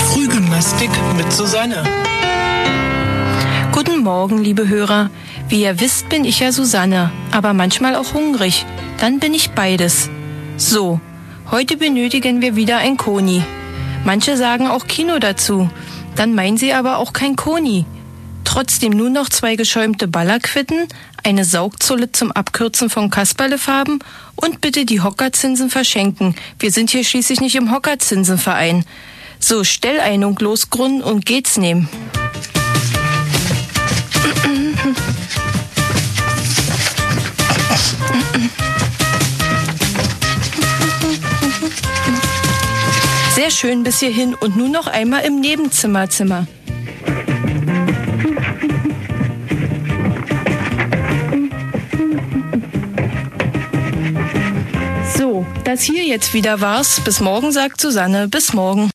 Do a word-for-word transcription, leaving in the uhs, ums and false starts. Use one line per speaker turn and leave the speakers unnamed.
Frühgymnastik mit Susanne.
Guten Morgen, liebe Hörer. Wie ihr wisst, bin ich ja Susanne, aber manchmal auch hungrig. Dann bin ich beides. So, heute benötigen wir wieder ein Koni. Manche sagen auch Kino dazu. Dann meinen sie aber auch kein Koni. Trotzdem nur noch zwei geschäumte Ballerquitten, eine Saugzulle zum Abkürzen von Kasperlefarben und bitte die Hockerzinsen verschenken. Wir sind hier schließlich nicht im Hockerzinsenverein. So, Stelleinung losgründen und geht's nehmen. Sehr schön bis hierhin und nun noch einmal im Nebenzimmerzimmer. So, das hier jetzt wieder war's. Bis morgen, sagt Susanne. Bis morgen.